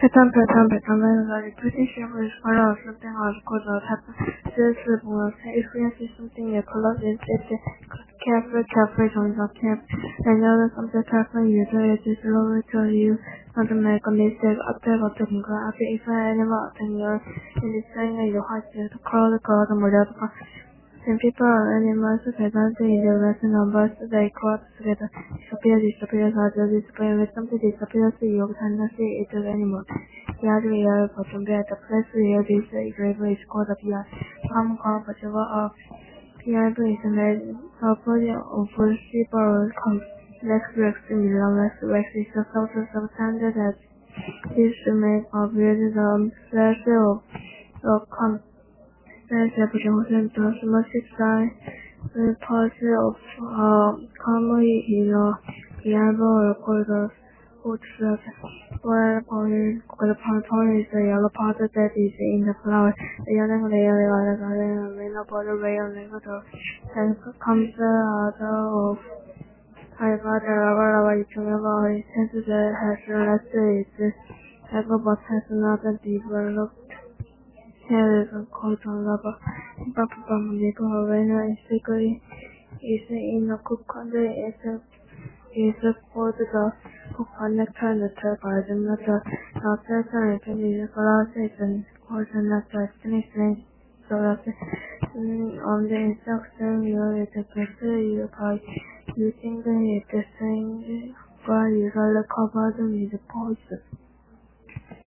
Pattern the repetition is part of something called the pattern. This is experience something you call it carefully on the camp. And something carefully you do it is slowly to you not to make a mistake after if animal and you're in the same way you have to call the model. When people or animals present in the rest numbers, they club together. Disappears, or disappear. When something disappears, you cannot see it anymore. The other real bottom bed, the place where this gravel is called a PI. Common comfortable of PI is made of foreseeable complex bricks in the lowest wax is a social substandard that is made of the pleasure of representation does not signify the policy of commonly in the arbor called the foot slug, where the pollen is the yellow part that is in the flower. The yellow layer of the garden may not bother way on the water and comes out of however the rubber is remember since the has less is but has not developed. Here is a quote on rubber. From the arena is in the cook country is for the cook connector and the third garden letter. Now, certain is collaboration, quarter letter, finish so that on the instruction you are the pressure you by using the same while you cover them with the pulses.